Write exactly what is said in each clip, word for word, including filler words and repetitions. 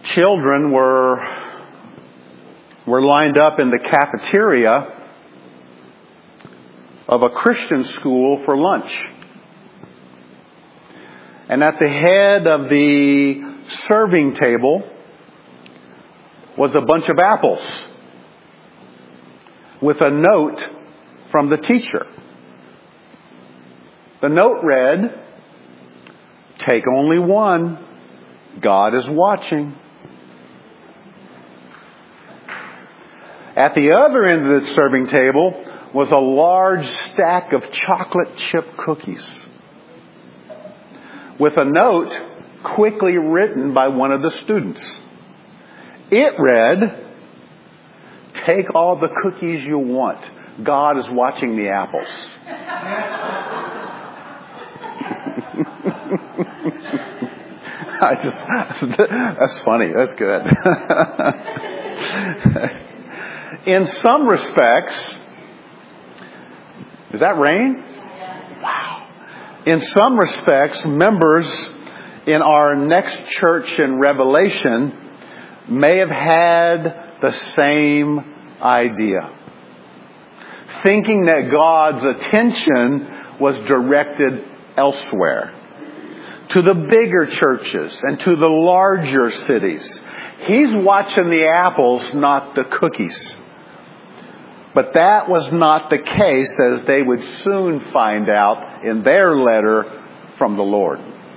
children were, were lined up in the cafeteria of a Christian school for lunch. And at the head of the serving table was a bunch of apples with a note from the teacher. The note read, "Take only one. God is watching." At the other end of the serving table was a large stack of chocolate chip cookies with a note quickly written by one of the students. It read, "Take all the cookies you want. God is watching the apples." I just, that's funny. That's good. In some respects, is that rain? Wow. In some respects, members in our next church in Revelation may have had the same idea, thinking that God's attention was directed elsewhere, to the bigger churches and to the larger cities. He's watching the apples, not the cookies. But that was not the case, as they would soon find out in their letter from the Lord.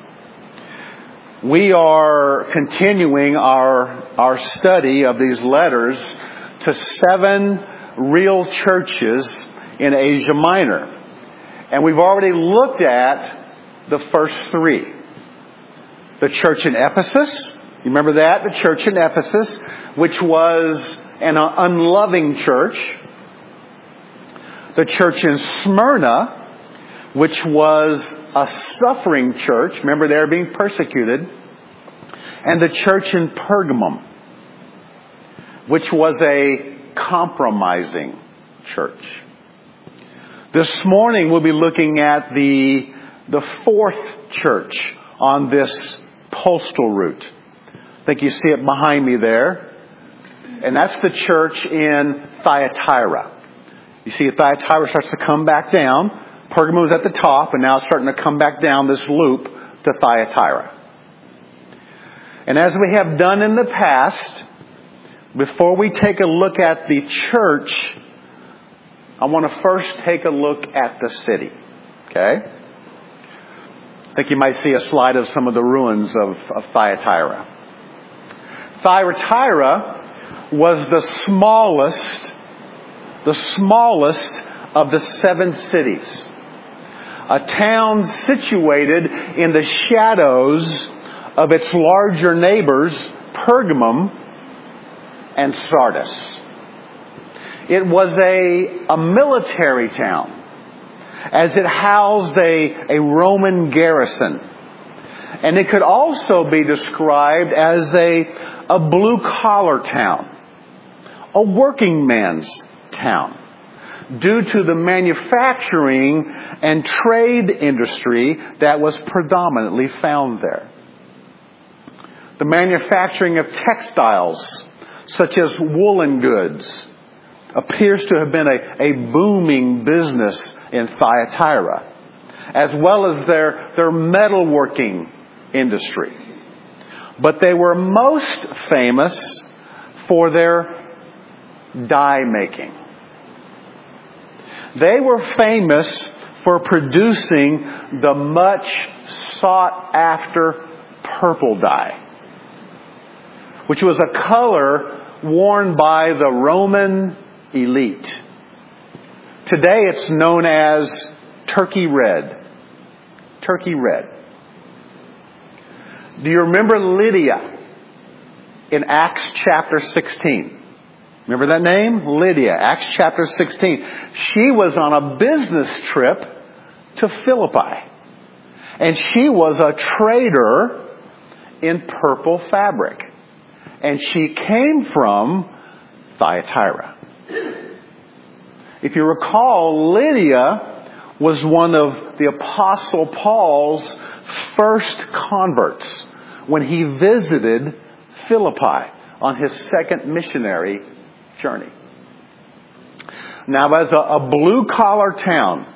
We are continuing our, our study of these letters to seven real churches in Asia Minor. And we've already looked at the first three. The church in Ephesus. You remember that? The church in Ephesus, which was an unloving church. The church in Smyrna, which was a suffering church. Remember, they were being persecuted. And the church in Pergamum, which was a compromising church. This morning we'll be looking at the, the fourth church on this postal route. I think you see it behind me there. And that's the church in Thyatira. You see Thyatira starts to come back down. Pergamum was at the top, and now it's starting to come back down this loop to Thyatira. And as we have done in the past, before we take a look at the church, I want to first take a look at the city. Okay? I think you might see a slide of some of the ruins of, of Thyatira. Thyatira was the smallest, the smallest of the seven cities. A town situated in the shadows of its larger neighbors, Pergamum and Sardis. It was a, a military town, as it housed a, a Roman garrison. And it could also be described as a, a blue-collar town, a working man's town, due to the manufacturing and trade industry that was predominantly found there. The manufacturing of textiles, such as woolen goods, appears to have been a, a booming business in Thyatira, as well as their, their metalworking industry. But they were most famous for their dye making. They were famous for producing the much sought after purple dye, which was a color worn by the Roman elite. Today it's known as turkey red. Turkey red. Do you remember Lydia in Acts chapter sixteen? Remember that name? Lydia, Acts chapter sixteen. She was on a business trip to Philippi. And she was a trader in purple fabric. And she came from Thyatira. If you recall, Lydia was one of the Apostle Paul's first converts when he visited Philippi on his second missionary journey. Now, as a, a blue-collar town,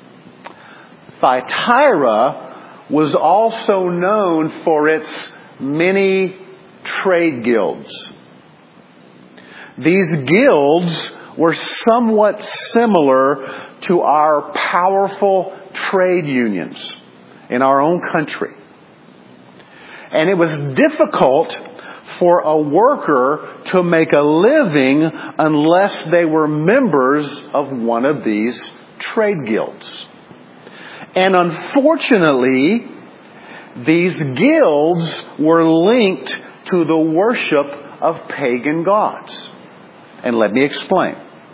Thyatira was also known for its many trade guilds. These guilds were somewhat similar to our powerful trade unions in our own country. And it was difficult for a worker to make a living unless they were members of one of these trade guilds. And unfortunately, these guilds were linked to the worship of pagan gods. And let me explain.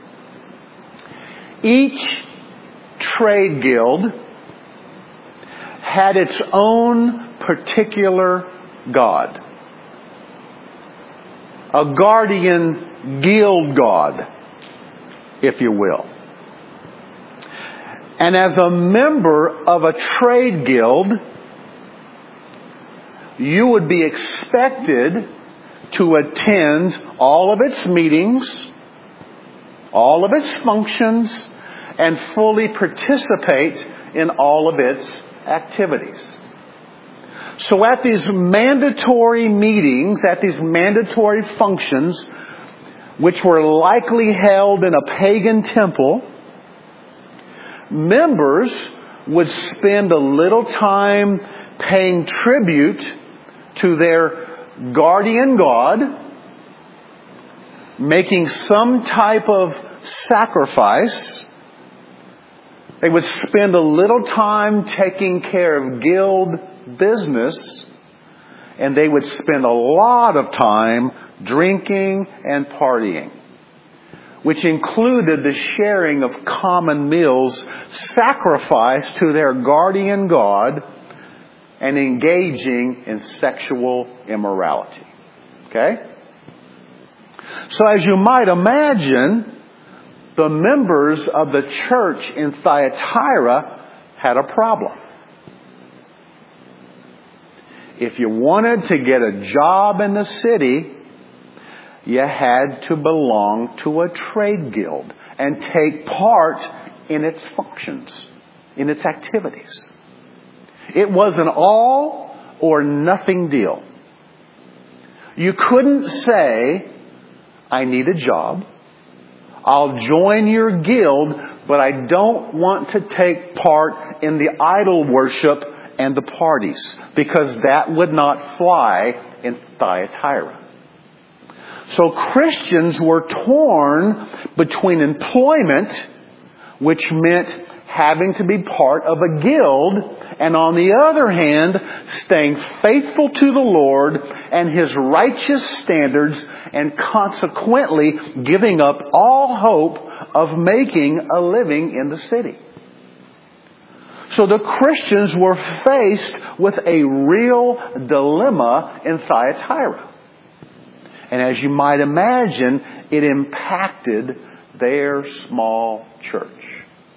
Each trade guild had its own particular god. A guardian guild god, if you will. And as a member of a trade guild, you would be expected to attend all of its meetings, all of its functions, and fully participate in all of its activities. So at these mandatory meetings, at these mandatory functions, which were likely held in a pagan temple, members would spend a little time paying tribute to their guardian god, making some type of sacrifice. They would spend a little time taking care of guild business, and they would spend a lot of time drinking and partying, which included the sharing of common meals sacrificed to their guardian god and engaging in sexual immorality. Okay? So as you might imagine, the members of the church in Thyatira had a problem. If you wanted to get a job in the city, you had to belong to a trade guild and take part in its functions, in its activities. It was an all or nothing deal. You couldn't say, I need a job. I'll join your guild, but I don't want to take part in the idol worship and the parties, because that would not fly in Thyatira. So Christians were torn between employment, which meant having to be part of a guild, and on the other hand, staying faithful to the Lord and His righteous standards, and consequently giving up all hope of making a living in the city. So the Christians were faced with a real dilemma in Thyatira. And as you might imagine, it impacted their small church.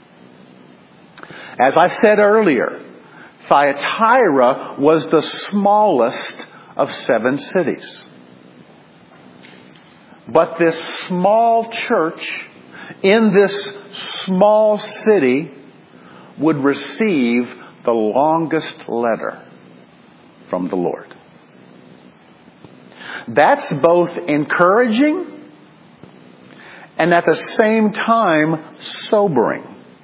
As I said earlier, Thyatira was the smallest of seven cities. But this small church in this small city would receive the longest letter from the Lord. That's both encouraging and at the same time sobering,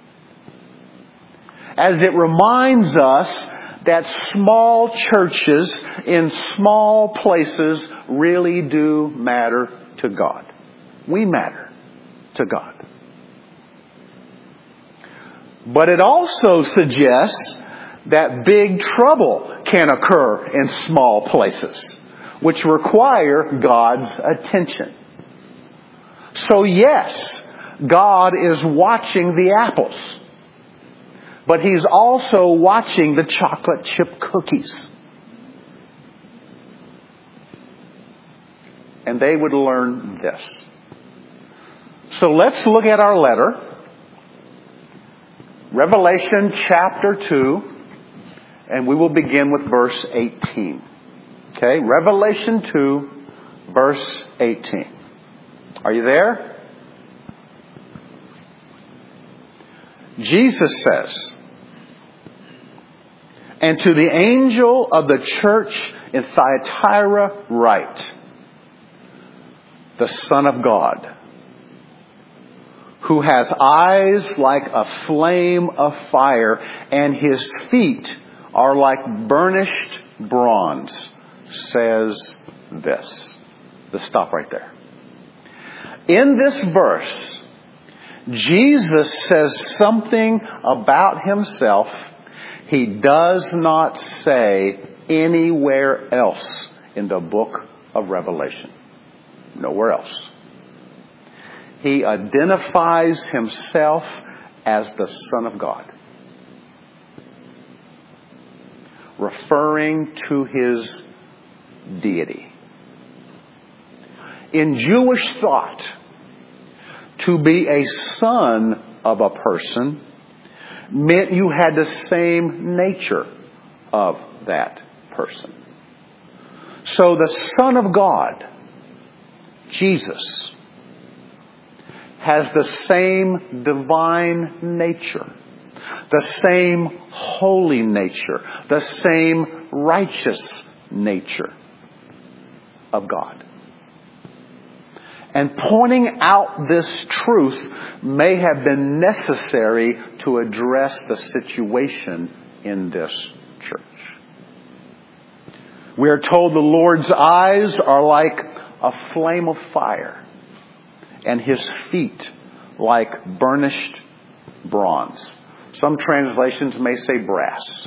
as it reminds us that small churches in small places really do matter to God. We matter to God. But it also suggests that big trouble can occur in small places, which require God's attention. So yes, God is watching the apples, but He's also watching the chocolate chip cookies. And they would learn this. So let's look at our letter. Revelation chapter two, and we will begin with verse eighteen. Okay? Okay, Revelation two, verse eighteen. Are you there? Jesus says, "And to the angel of the church in Thyatira write, the Son of God, who has eyes like a flame of fire, and his feet are like burnished bronze, says this." Let's stop right there. In this verse, Jesus says something about himself he does not say anywhere else in the book of Revelation. Nowhere else. He identifies himself as the Son of God, referring to his deity. In Jewish thought, to be a son of a person meant you had the same nature of that person. So the Son of God, Jesus, has the same divine nature, the same holy nature, the same righteous nature of God. And pointing out this truth may have been necessary to address the situation in this church. We are told the Lord's eyes are like a flame of fire, and his feet like burnished bronze. Some translations may say brass.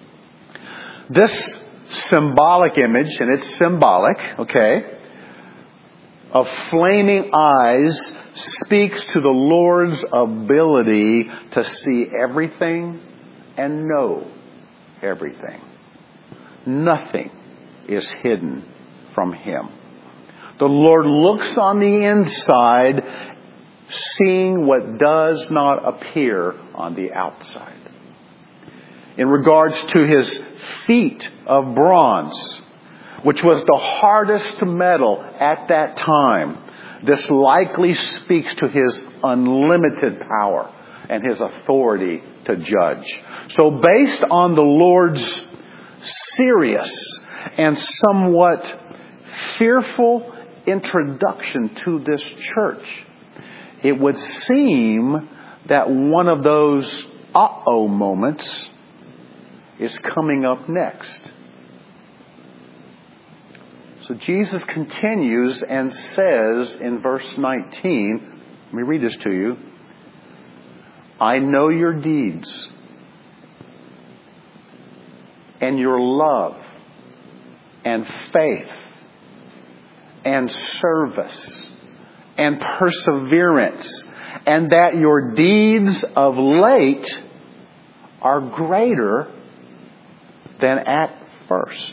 This symbolic image, and it's symbolic, okay, of flaming eyes speaks to the Lord's ability to see everything and know everything. Nothing is hidden from him. The Lord looks on the inside, seeing what does not appear on the outside. In regards to his feet of bronze, which was the hardest metal at that time, this likely speaks to his unlimited power and his authority to judge. So based on the Lord's serious and somewhat fearful introduction to this church, it would seem that one of those uh-oh moments is coming up next. So Jesus continues and says in verse nineteen, let me read this to you. "I know your deeds and your love and faith and service and perseverance, and that your deeds of late are greater than at first."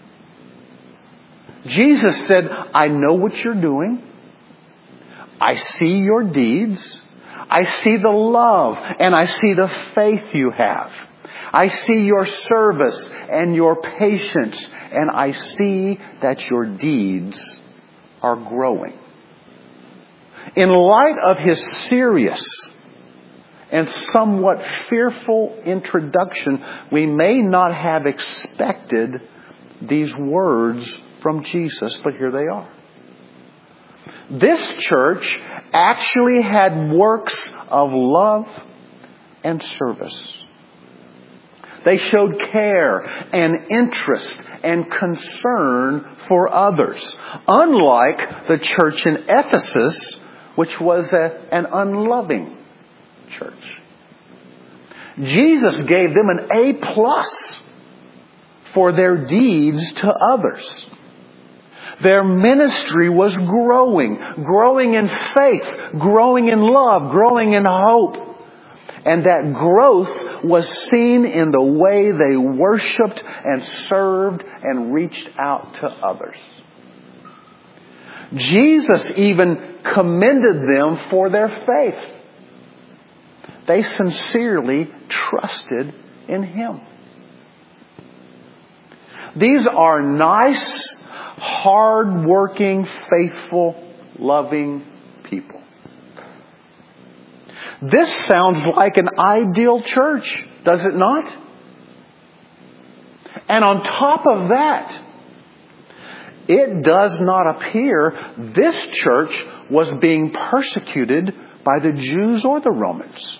Jesus said, I know what you're doing. I see your deeds. I see the love and I see the faith you have. I see your service and your patience, and I see that your deeds are growing. In light of his serious and somewhat fearful introduction, we may not have expected these words from Jesus, but here they are. This church actually had works of love and service. They showed care and interest and concern for others, unlike the church in Ephesus, which was a, an unloving church. Jesus gave them an A plus for their deeds to others. Their ministry was growing, growing in faith, growing in love, growing in hope. And that growth was seen in the way they worshiped and served and reached out to others. Jesus even commended them for their faith. They sincerely trusted in Him. These are nice, hard-working, faithful, loving people. This sounds like an ideal church, does it not? And on top of that, it does not appear this church was being persecuted by the Jews or the Romans.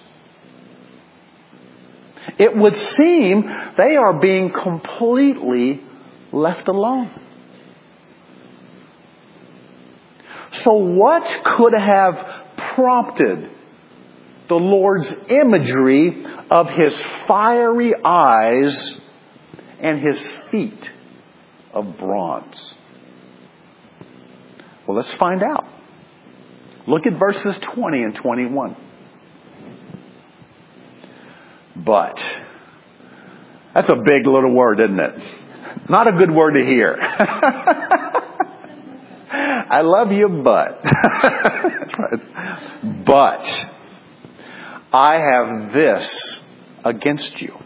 It would seem they are being completely left alone. So what could have prompted the Lord's imagery of His fiery eyes and His feet of bronze? Well, let's find out. Look at verses twenty and twenty-one. But. That's a big little word, isn't it? Not a good word to hear. I love you, but. But. I have this against you.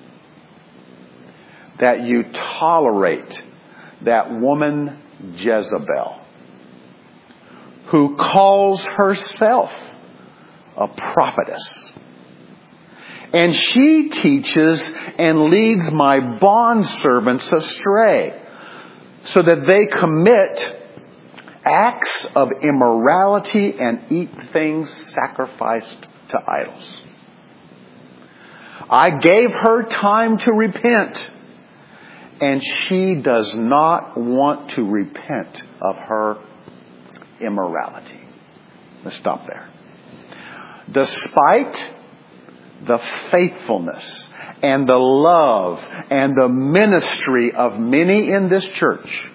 That you tolerate that woman Jezebel, who calls herself a prophetess. And she teaches and leads my bondservants astray, so that they commit acts of immorality and eat things sacrificed to idols. I gave her time to repent, and she does not want to repent of her immorality. Let's stop there. Despite the faithfulness and the love and the ministry of many in this church,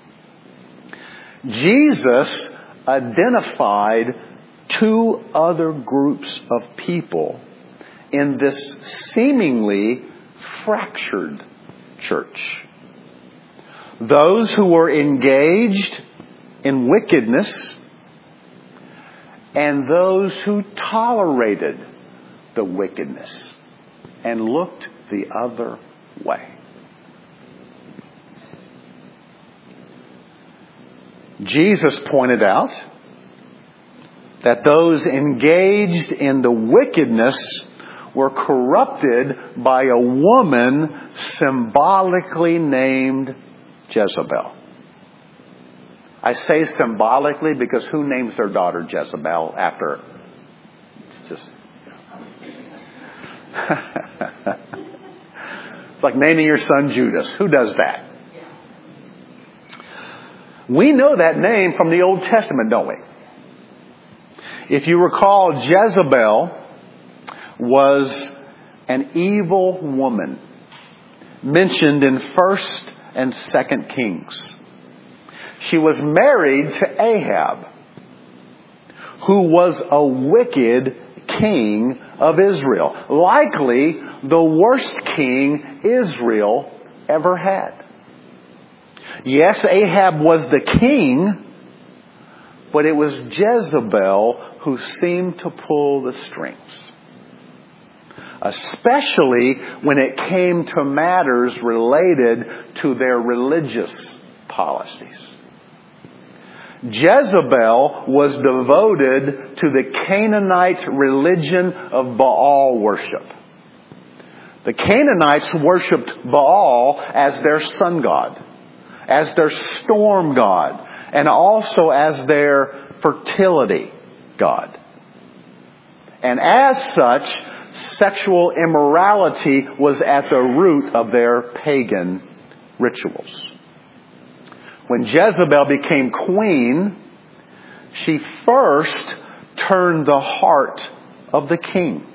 Jesus identified two other groups of people in this seemingly fractured church. Those who were engaged in wickedness and those who tolerated the wickedness and looked the other way. Jesus pointed out that those engaged in the wickedness were corrupted by a woman symbolically named Jezebel. I say symbolically because who names their daughter Jezebel after? It's just it's like naming your son Judas. Who does that? We know that name from the Old Testament, don't we? If you recall, Jezebel was an evil woman mentioned in First and Second Kings. She was married to Ahab, who was a wicked king of Israel. Likely the worst king Israel ever had. Yes, Ahab was the king, but it was Jezebel who seemed to pull the strings. Especially when it came to matters related to their religious policies. Jezebel was devoted to the Canaanite religion of Baal worship. The Canaanites worshipped Baal as their sun god, as their storm god, and also as their fertility god. And as such, sexual immorality was at the root of their pagan rituals. When Jezebel became queen, she first turned the heart of the king.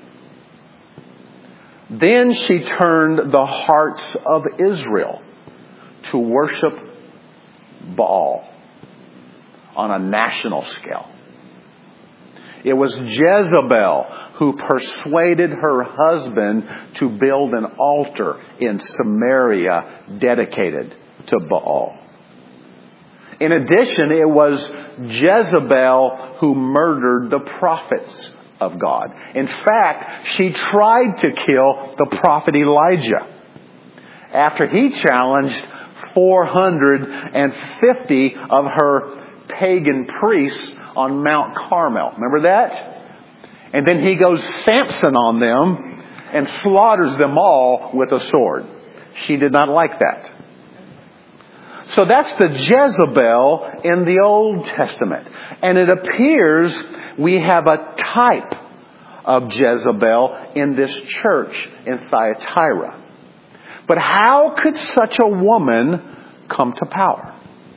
Then she turned the hearts of Israel to worship Baal on a national scale. It was Jezebel who persuaded her husband to build an altar in Samaria dedicated to Baal. In addition, it was Jezebel who murdered the prophets of God. In fact, she tried to kill the prophet Elijah after he challenged four hundred fifty of her pagan priests on Mount Carmel. Remember that? And then he goes Samson on them and slaughters them all with a sword. She did not like that. So that's the Jezebel in the Old Testament. And it appears we have a type of Jezebel in this church in Thyatira. But how could such a woman come to power?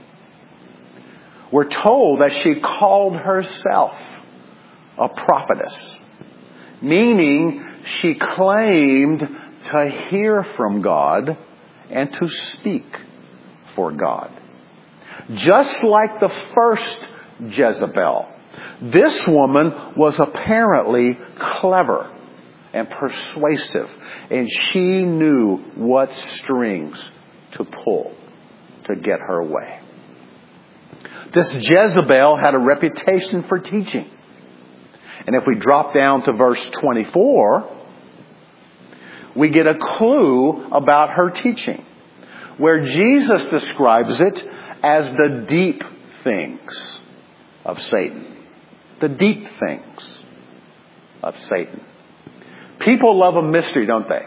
We're told that she called herself a prophetess, meaning she claimed to hear from God and to speak for God. Just like the first Jezebel, this woman was apparently clever and persuasive, and she knew what strings to pull to get her way. This Jezebel had a reputation for teaching. And if we drop down to verse twenty-four, we get a clue about her teaching, where Jesus describes it as the deep things of Satan. The deep things of Satan. People love a mystery, don't they?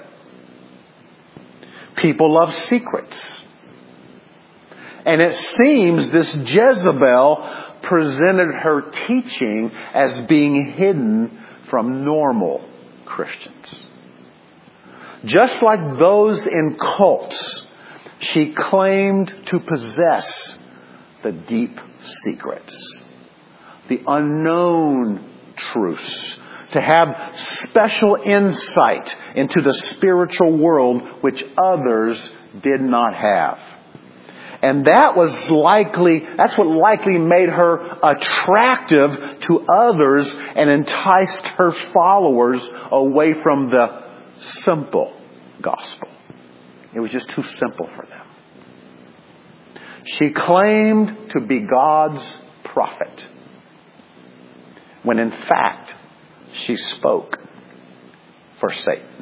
People love secrets. And it seems this Jezebel presented her teaching as being hidden from normal Christians. Just like those in cults, she claimed to possess the deep secrets, the unknown truths, to have special insight into the spiritual world which others did not have. And that was likely, that's what likely made her attractive to others and enticed her followers away from the simple gospel. It was just too simple for them. She claimed to be God's prophet, when in fact she spoke for Satan.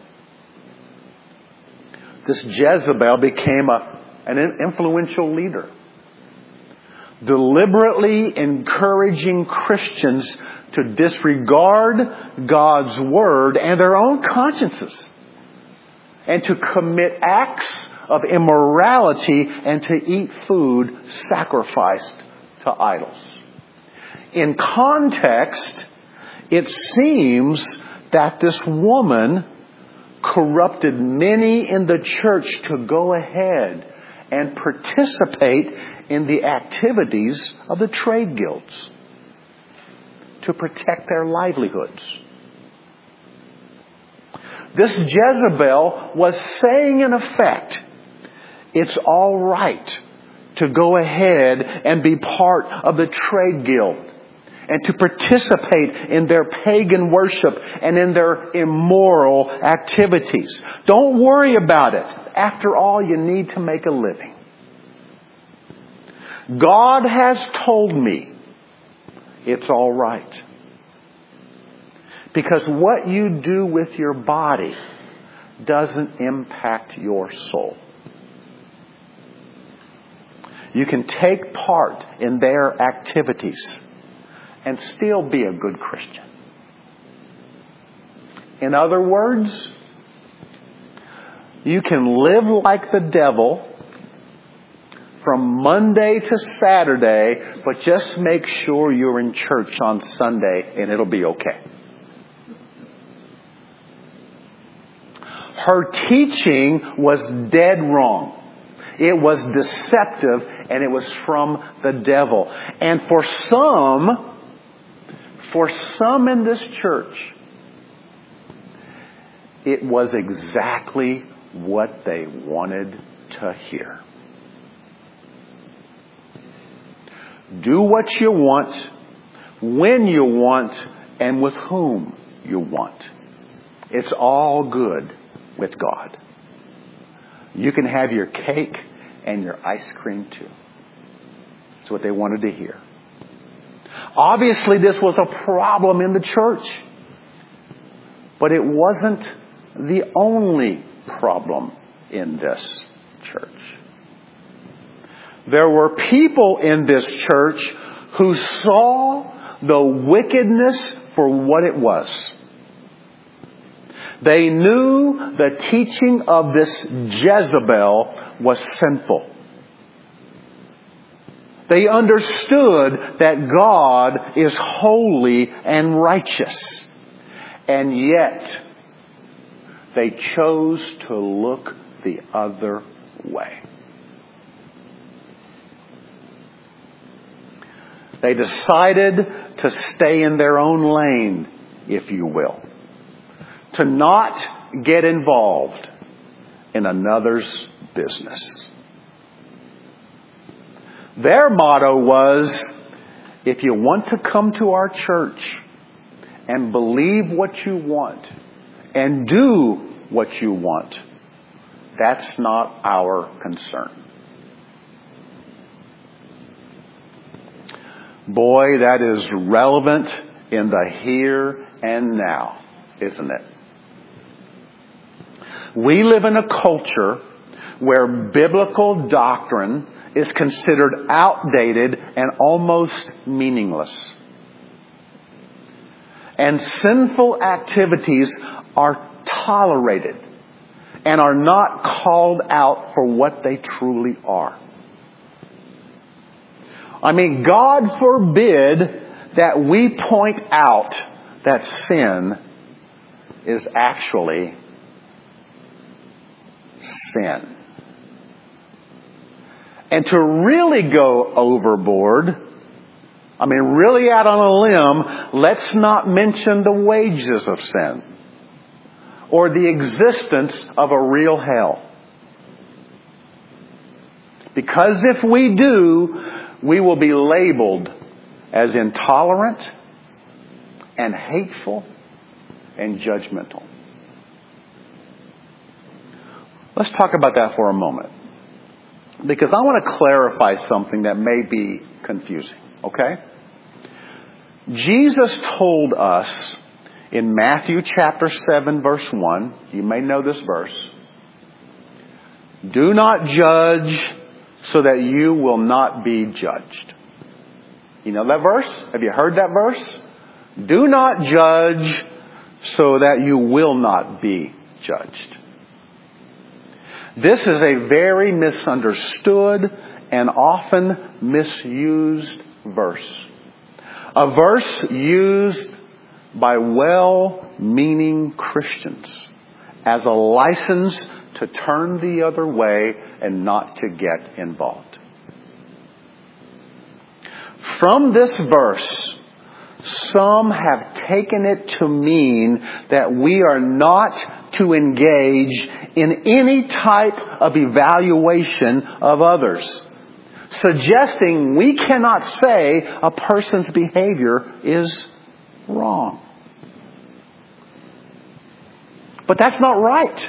This Jezebel became a an influential leader, deliberately encouraging Christians to disregard God's word and their own consciences, and to commit acts of immorality and to eat food sacrificed to idols. In context, it seems that this woman corrupted many in the church to go ahead and participate in the activities of the trade guilds to protect their livelihoods. This Jezebel was saying in effect, it's all right to go ahead and be part of the trade guild and to participate in their pagan worship and in their immoral activities. Don't worry about it. After all, you need to make a living. God has told me it's all right. Because what you do with your body doesn't impact your soul. You can take part in their activities and still be a good Christian. In other words, you can live like the devil from Monday to Saturday, but just make sure you're in church on Sunday and it'll be okay. Her teaching was dead wrong. It was deceptive and it was from the devil. And for some, for some in this church, it was exactly what they wanted to hear. Do what you want, when you want, and with whom you want. It's all good with God. You can have your cake and your ice cream too. That's what they wanted to hear. Obviously, this was a problem in the church. But it wasn't the only problem in this church. there were people in this church who saw the wickedness for what it was. They knew the teaching of this Jezebel was sinful. They understood that God is holy and righteous. And yet, they chose to look the other way. They decided to stay in their own lane, if you will. To not get involved in another's business. Their motto was, if you want to come to our church and believe what you want and do what you want, that's not our concern. Boy, that is relevant in the here and now, isn't it? We live in a culture where biblical doctrine is considered outdated and almost meaningless. And sinful activities are tolerated and are not called out for what they truly are. I mean, God forbid that we point out that sin is actually sin. And to really go overboard, I mean, really out on a limb, let's not mention the wages of sin or the existence of a real hell. Because if we do, we will be labeled as intolerant and hateful and judgmental. Let's talk about that for a moment. Because I want to clarify something that may be confusing. Okay? Jesus told us in Matthew chapter seven verse one, you may know this verse, do not judge so that you will not be judged. You know that verse? Have you heard that verse? Do not judge so that you will not be judged. This is a very misunderstood and often misused verse. A verse used by well-meaning Christians as a license to turn the other way and not to get involved. From this verse, some have taken it to mean that we are not to engage in any type of evaluation of others, suggesting we cannot say a person's behavior is wrong. But that's not right.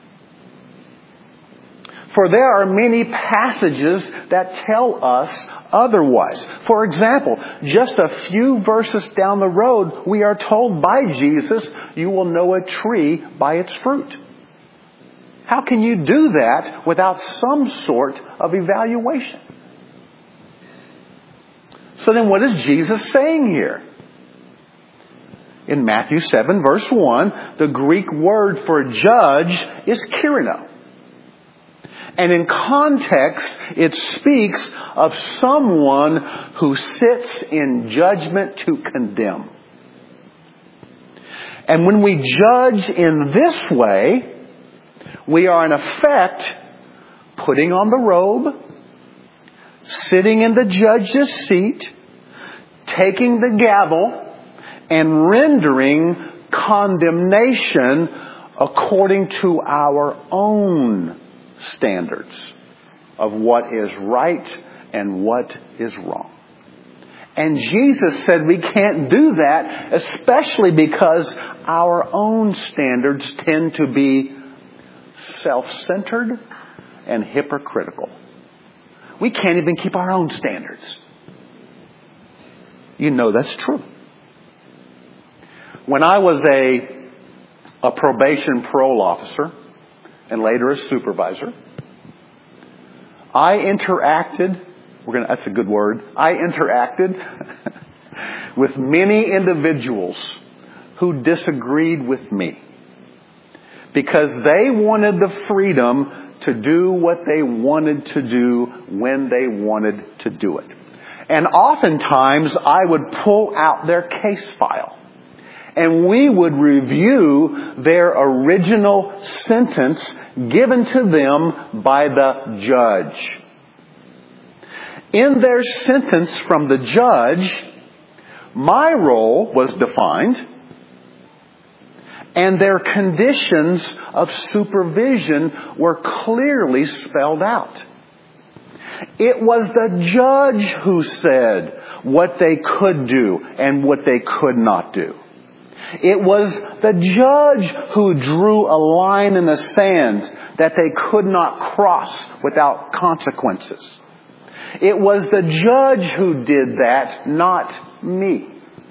For there are many passages that tell us otherwise. For example, just a few verses down the road, we are told by Jesus, you will know a tree by its fruit. How can you do that without some sort of evaluation? So then what is Jesus saying here? In Matthew seven verse one, the Greek word for judge is kyrino. And in context, it speaks of someone who sits in judgment to condemn. And when we judge in this way, we are in effect putting on the robe, sitting in the judge's seat, taking the gavel, and rendering condemnation according to our own standards of what is right and what is wrong. And Jesus said we can't do that, especially because our own standards tend to be self-centered and hypocritical. We can't even keep our own standards. You know that's true. When I was a, a probation parole officer, and later as supervisor, I interacted, we're gonna, that's a good word, I interacted with many individuals who disagreed with me because they wanted the freedom to do what they wanted to do when they wanted to do it. And oftentimes I would pull out their case file and we would review their original sentence given to them by the judge. In their sentence from the judge, my role was defined, and their conditions of supervision were clearly spelled out. It was the judge who said what they could do and what they could not do. It was the judge who drew a line in the sand that they could not cross without consequences. It was the judge who did that, not me.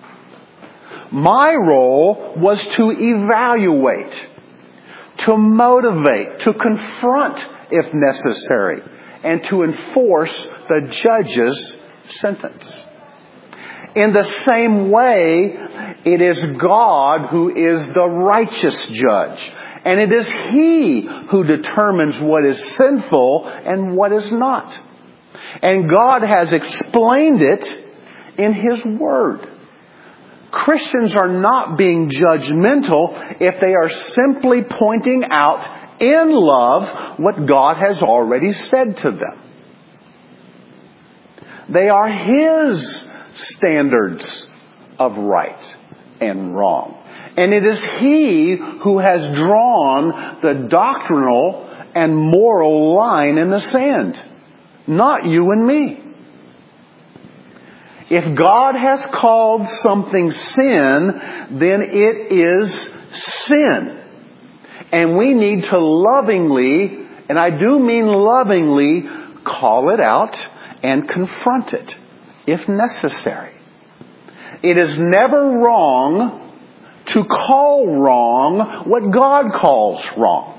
My role was to evaluate, to motivate, to confront if necessary, and to enforce the judge's sentence. In the same way, it is God who is the righteous judge. And it is He who determines what is sinful and what is not. And God has explained it in His Word. Christians are not being judgmental if they are simply pointing out in love what God has already said to them. They are His standards of right and wrong. And it is He who has drawn the doctrinal and moral line in the sand, not you and me. If God has called something sin, then it is sin. And we need to lovingly, and I do mean lovingly, call it out and confront it, if necessary. It is never wrong to call wrong what God calls wrong.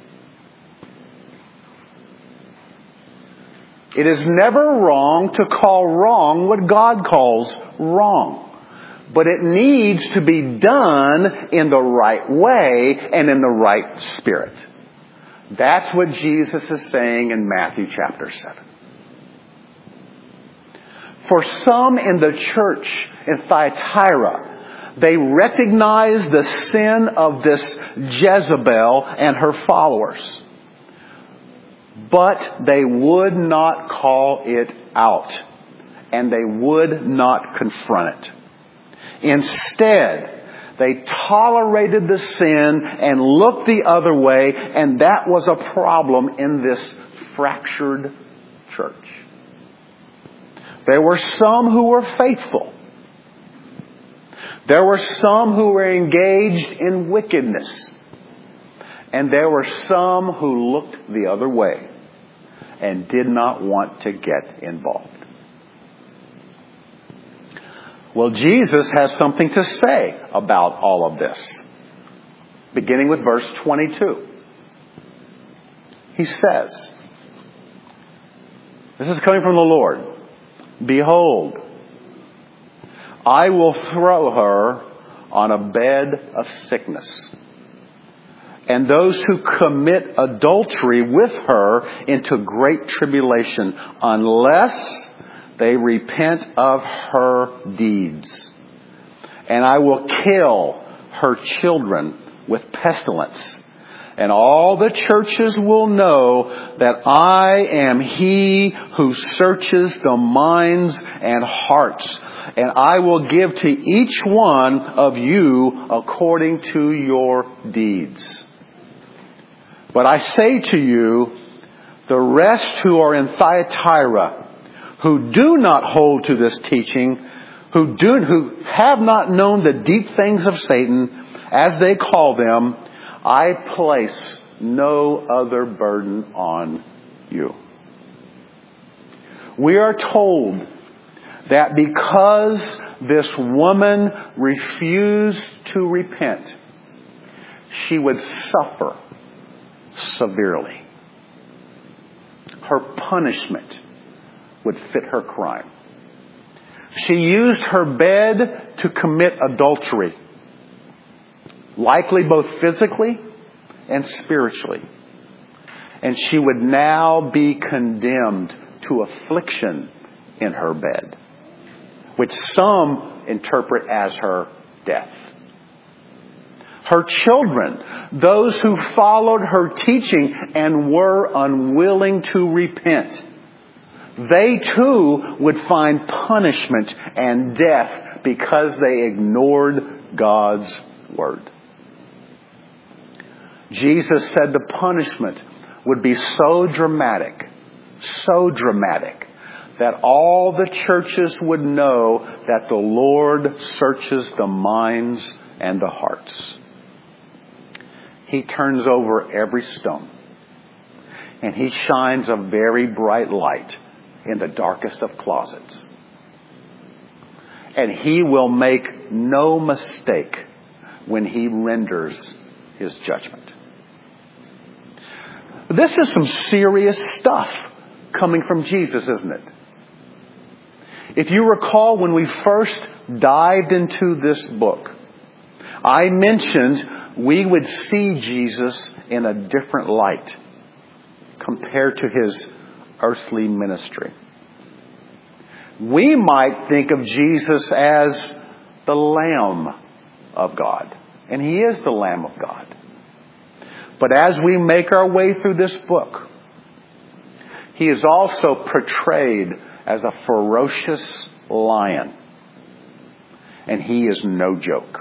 It is never wrong to call wrong what God calls wrong. But it needs to be done in the right way and in the right spirit. That's what Jesus is saying in Matthew chapter seven. For some in the church in Thyatira, they recognized the sin of this Jezebel and her followers. But they would not call it out. And they would not confront it. Instead, they tolerated the sin and looked the other way. And that was a problem in this fractured church. There were some who were faithful. There were some who were engaged in wickedness. And there were some who looked the other way and did not want to get involved. Well, Jesus has something to say about all of this. Beginning with verse twenty-two. He says, this is coming from the Lord. Behold, I will throw her on a bed of sickness, and those who commit adultery with her into great tribulation, unless they repent of her deeds. And I will kill her children with pestilence. And all the churches will know that I am He who searches the minds and hearts. And I will give to each one of you according to your deeds. But I say to you, the rest who are in Thyatira, who do not hold to this teaching, who do, who have not known the deep things of Satan, as they call them, I place no other burden on you. We are told that because this woman refused to repent, she would suffer severely. her punishment would fit her crime. She used her bed to commit adultery, likely both physically and spiritually. And she would now be condemned to affliction in her bed, which some interpret as her death. Her children, those who followed her teaching and were unwilling to repent, they too would find punishment and death because they ignored God's word. Jesus said the punishment would be so dramatic, so dramatic, that all the churches would know that the Lord searches the minds and the hearts. He turns over every stone, and He shines a very bright light in the darkest of closets. And He will make no mistake when He renders His judgment. This is some serious stuff coming from Jesus, isn't it? If you recall, when we first dived into this book, I mentioned we would see Jesus in a different light compared to His earthly ministry. We might think of Jesus as the Lamb of God. And He is the Lamb of God. But as we make our way through this book, He is also portrayed as a ferocious lion. And He is no joke.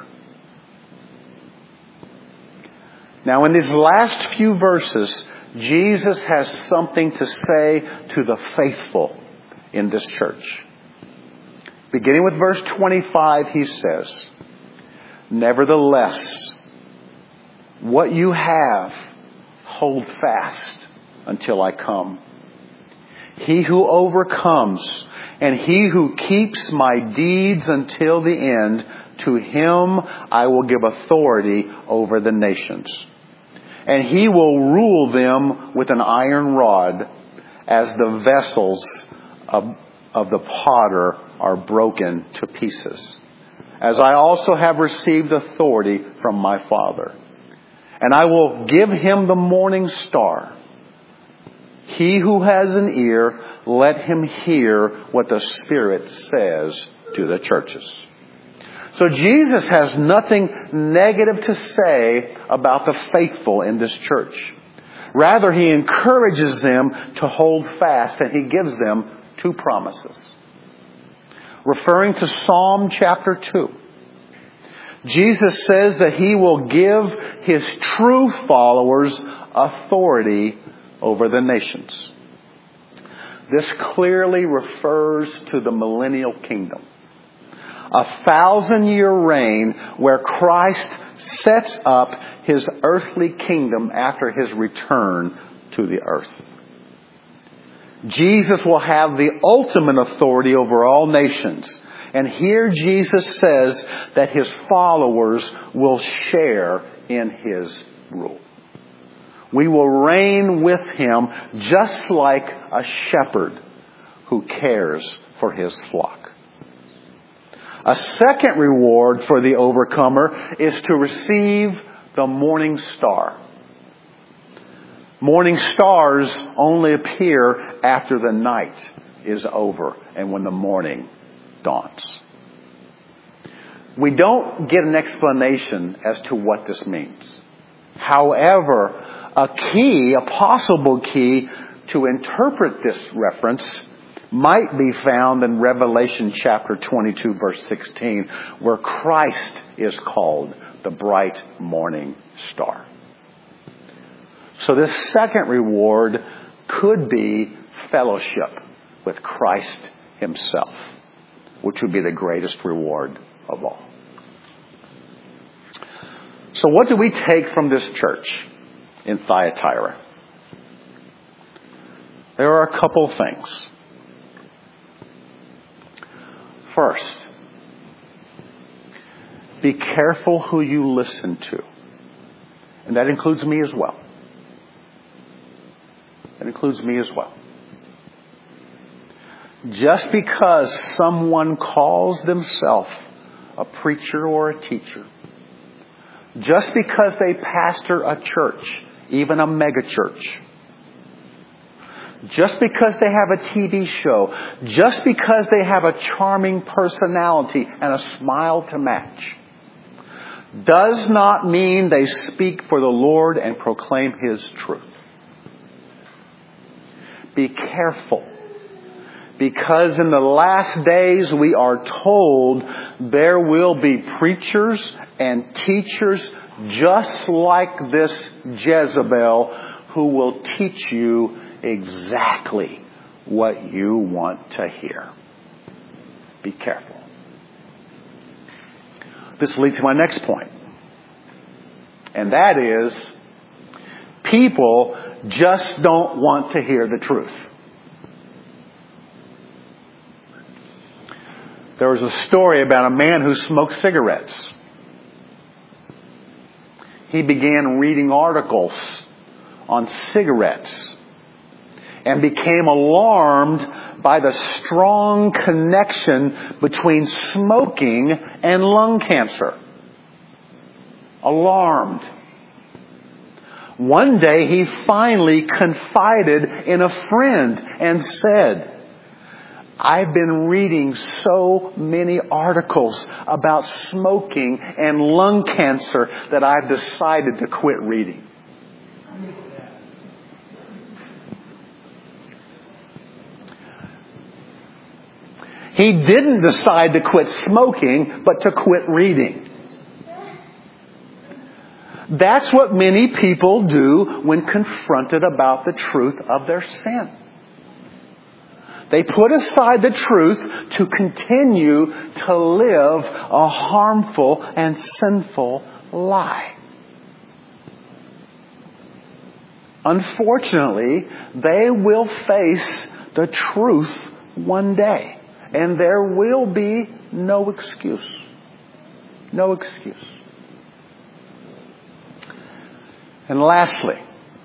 Now, in these last few verses, Jesus has something to say to the faithful in this church. Beginning with verse twenty-five, He says, "Nevertheless, what you have, hold fast until I come. He who overcomes and he who keeps my deeds until the end, to him I will give authority over the nations. And he will rule them with an iron rod, as the vessels of, of the potter are broken to pieces. As I also have received authority from my Father. And I will give him the morning star. He who has an ear, let him hear what the Spirit says to the churches." So Jesus has nothing negative to say about the faithful in this church. Rather, He encourages them to hold fast, and He gives them two promises. Referring to Psalm chapter two, Jesus says that He will give His true followers authority over the nations. This clearly refers to the millennial kingdom. A thousand-year reign where Christ sets up His earthly kingdom after His return to the earth. Jesus will have the ultimate authority over all nations. And here Jesus says that His followers will share in His rule. We will reign with Him just like a shepherd who cares for his flock. A second reward for the overcomer is to receive the morning star. Morning stars only appear after the night is over and when the morning dawns. We don't get an explanation as to what this means. However, a key, a possible key to interpret this reference might be found in Revelation chapter twenty-two, verse sixteen, where Christ is called the bright morning star. So this second reward could be fellowship with Christ Himself, which would be the greatest reward of all. So what do we take from this church in Thyatira? There are a couple of things. First, be careful who you listen to. And that includes me as well. That includes me as well. just because someone calls themselves a preacher or a teacher, just because they pastor a church, even a mega church, just because they have a T V show, just because they have a charming personality and a smile to match, does not mean they speak for the Lord and proclaim His truth. Be careful. Because in the last days we are told there will be preachers and teachers just like this Jezebel who will teach you exactly what you want to hear. Be careful. This leads to my next point. And that is, people just don't want to hear the truth. There was a story about a man who smoked cigarettes. He began reading articles on cigarettes and became alarmed by the strong connection between smoking and lung cancer. Alarmed. One day he finally confided in a friend and said, I've been reading so many articles about smoking and lung cancer that I've decided to quit reading. He didn't decide to quit smoking, but to quit reading. That's what many people do when confronted about the truth of their sin. They put aside the truth to continue to live a harmful and sinful lie. Unfortunately, they will face the truth one day. And there will be no excuse. No excuse. And lastly,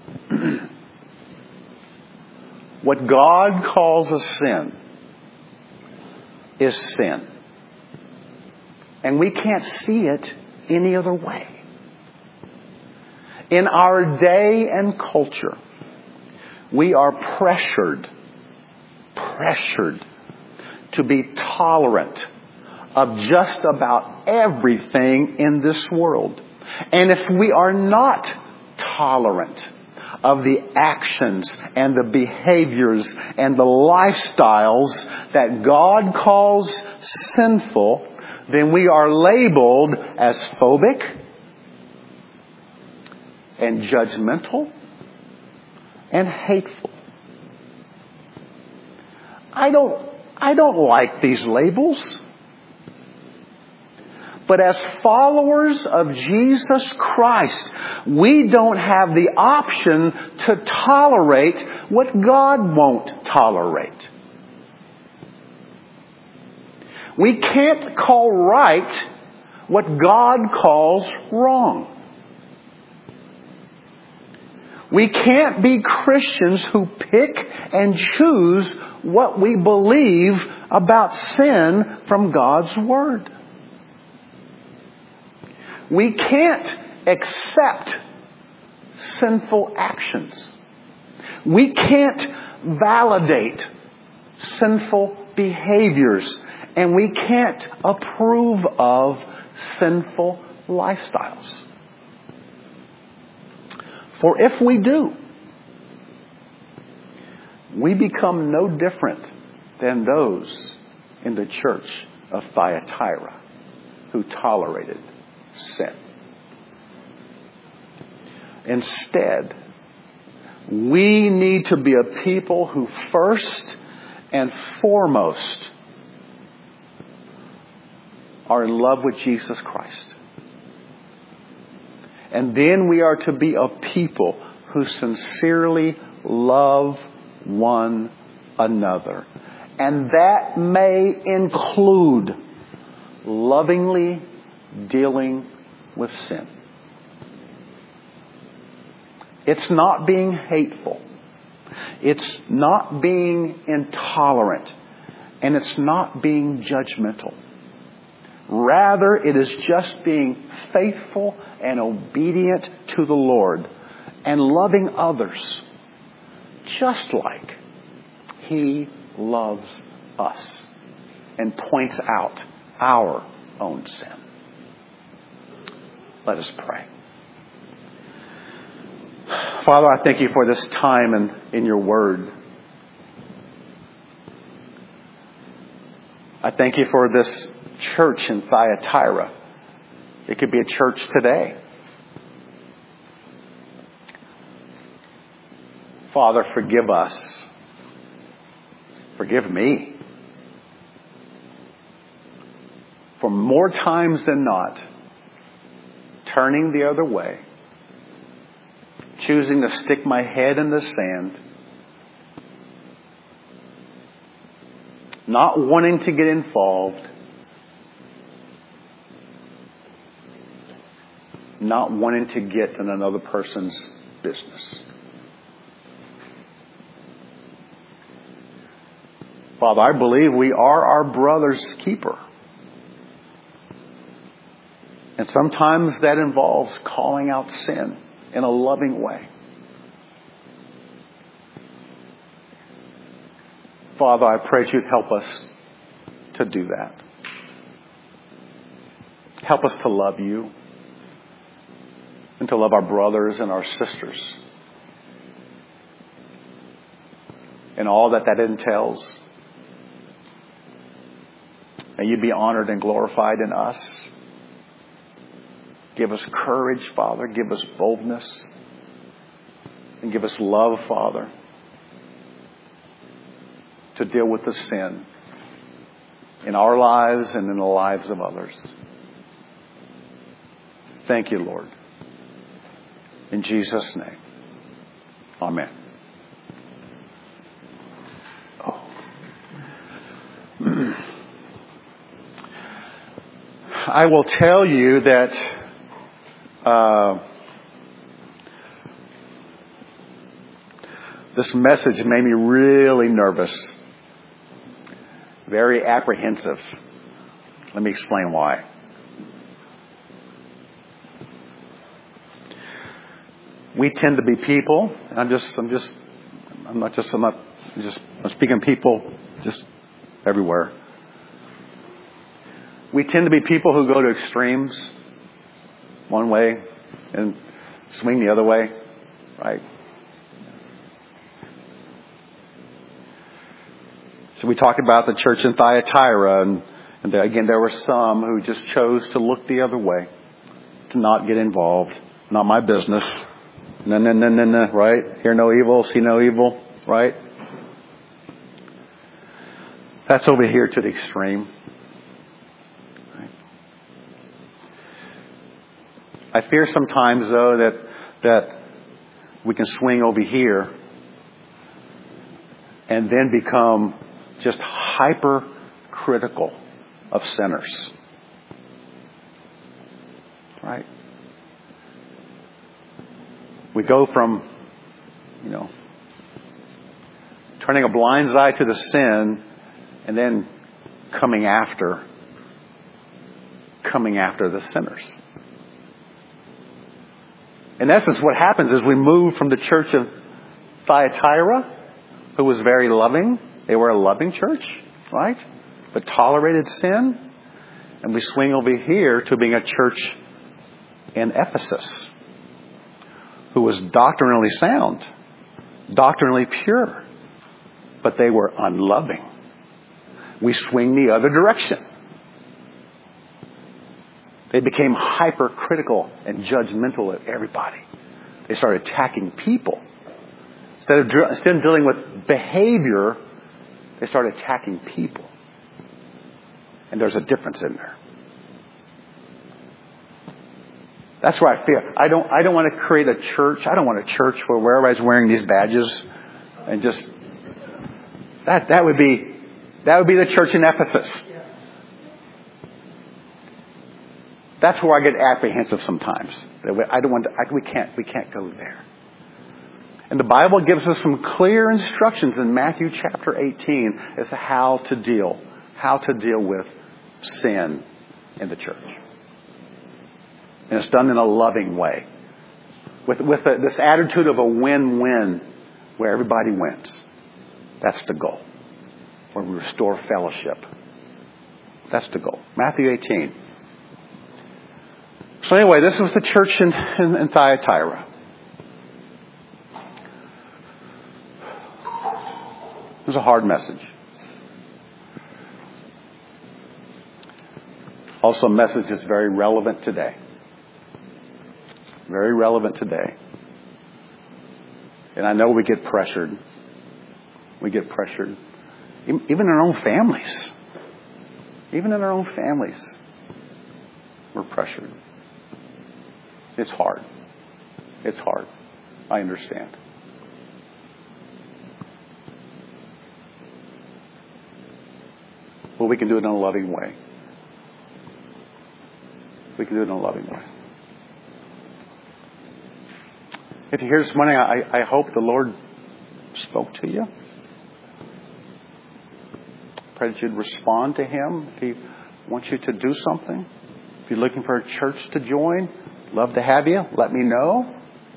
what God calls a sin is sin. And we can't see it any other way. In our day and culture, we are pressured, pressured to be tolerant of just about everything in this world. And if we are not tolerant of the actions and the behaviors and the lifestyles that God calls sinful, then we are labeled as phobic and judgmental and hateful. I don't I don't like these labels. But as followers of Jesus Christ, we don't have the option to tolerate what God won't tolerate. We can't call right what God calls wrong. We can't be Christians who pick and choose what we believe about sin from God's Word. We can't accept sinful actions. We can't validate sinful behaviors. And we can't approve of sinful lifestyles. For if we do, we become no different than those in the church of Thyatira who tolerated sin. Instead, we need to be a people who first and foremost are in love with Jesus Christ. And then we are to be a people who sincerely love one another. And that may include lovingly dealing with sin. It's not being hateful. It's not being intolerant. And it's not being judgmental. Rather, it is just being faithful and obedient to the Lord and loving others just like He loves us and points out our own sin. Let us pray. Father, I thank You for this time in, in Your Word. I thank You for this church in Thyatira. It could be a church today. Father, forgive us. Forgive me. For more times than not, turning the other way, choosing to stick my head in the sand, not wanting to get involved, not wanting to get in another person's business. Father, I believe we are our brother's keeper. And sometimes that involves calling out sin in a loving way. Father, I pray that You'd help us to do that. Help us to love You and to love our brothers and our sisters and all that that entails. May You be honored and glorified in us. Give us courage, Father. Give us boldness. And give us love, Father, to deal with the sin in our lives and in the lives of others. Thank You, Lord. In Jesus' name. Amen. Oh. I will tell you that uh, this message made me really nervous, very apprehensive. Let me explain why. We tend to be people. I'm just, I'm just, I'm not just, I'm not just, I'm speaking people just everywhere. We tend to be people who go to extremes one way and swing the other way, right? So we talked about the church in Thyatira, and, and there, again, there were some who just chose to look the other way, to not get involved. Not my business. No, no, no, no, no, right? Hear no evil, see no evil, right? That's over here to the extreme. Right? I fear sometimes, though, that that we can swing over here and then become just hypercritical of sinners. Right? We go from, you know, turning a blind eye to the sin and then coming after, coming after the sinners. In essence, what happens is we move from the church of Thyatira, who was very loving. They were a loving church, right? But tolerated sin. And we swing over here to being a church in Ephesus, who was doctrinally sound, doctrinally pure, but they were unloving. We swing the other direction. They became hypercritical and judgmental of everybody. They started attacking people. Instead of, instead of dealing with behavior, they started attacking people. And there's a difference in there. That's where I feel. I don't, I don't want to create a church. I don't want a church where, where everybody's wearing these badges and just, that, that would be, that would be the church in Ephesus. That's where I get apprehensive sometimes. I don't want to, I, we can't, we can't go there. And the Bible gives us some clear instructions in Matthew chapter eighteen as to how to deal, how to deal with sin in the church. And it's done in a loving way. With, with a, this attitude of a win-win where everybody wins. That's the goal. Where we restore fellowship. That's the goal. Matthew eighteen. So anyway, this was the church in, in, in Thyatira. It was a hard message. Also a message that's very relevant today. Very relevant today. And I know we get pressured. We get pressured. Even in our own families. Even in our own families. We're pressured. It's hard. It's hard. I understand. But we can do it in a loving way. We can do it in a loving way. If you're here this morning, I, I hope the Lord spoke to you. Pray that you'd respond to Him. If He wants you to do something. If you're looking for a church to join, love to have you. Let me know.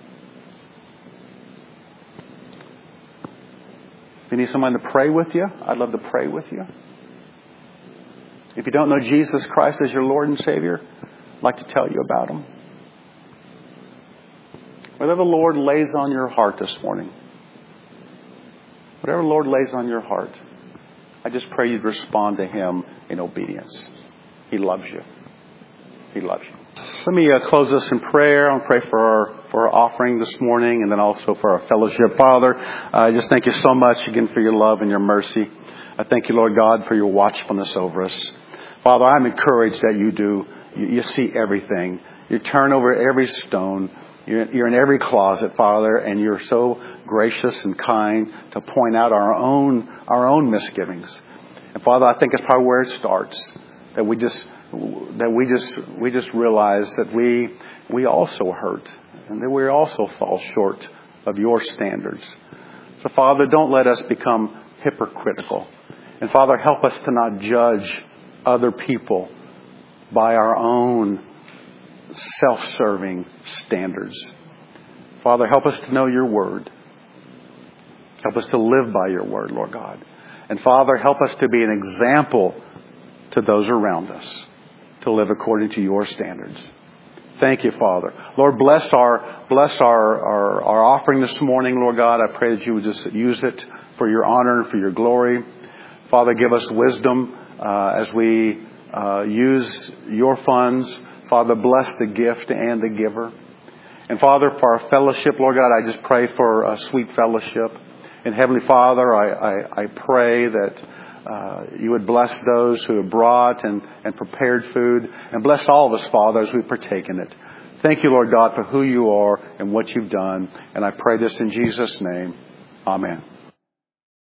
If you need someone to pray with you, I'd love to pray with you. If you don't know Jesus Christ as your Lord and Savior, I'd like to tell you about Him. Whatever the Lord lays on your heart this morning, whatever the Lord lays on your heart, I just pray you'd respond to Him in obedience. He loves you. He loves you. Let me uh, close this in prayer. I'll pray for our, for our offering this morning and then also for our fellowship. Father, I uh, just thank you so much again for your love and your mercy. I thank you, Lord God, for your watchfulness over us. Father, I'm encouraged that you do. You, you see everything. You turn over every stone. You're, you're in every closet, Father, and you're so gracious and kind to point out our own our own misgivings. And Father, I think it's probably where it starts. That we just that we just we just realize that we we also hurt and that we also fall short of your standards. So Father, don't let us become hypocritical. And Father, help us to not judge other people by our own self-serving standards. Father, help us to know your word. Help us to live by your word, Lord God. And Father, help us to be an example to those around us to live according to your standards. Thank you, Father. Lord, bless our bless our, our, our offering this morning, Lord God. I pray that you would just use it for your honor and for your glory. Father, give us wisdom uh, as we uh, use your funds. Father, bless the gift and the giver. And Father, for our fellowship, Lord God, I just pray for a sweet fellowship. And Heavenly Father, I, I, I pray that uh, you would bless those who have brought and, and prepared food. And bless all of us, Father, as we partake in it. Thank you, Lord God, for who you are and what you've done. And I pray this in Jesus' name. Amen.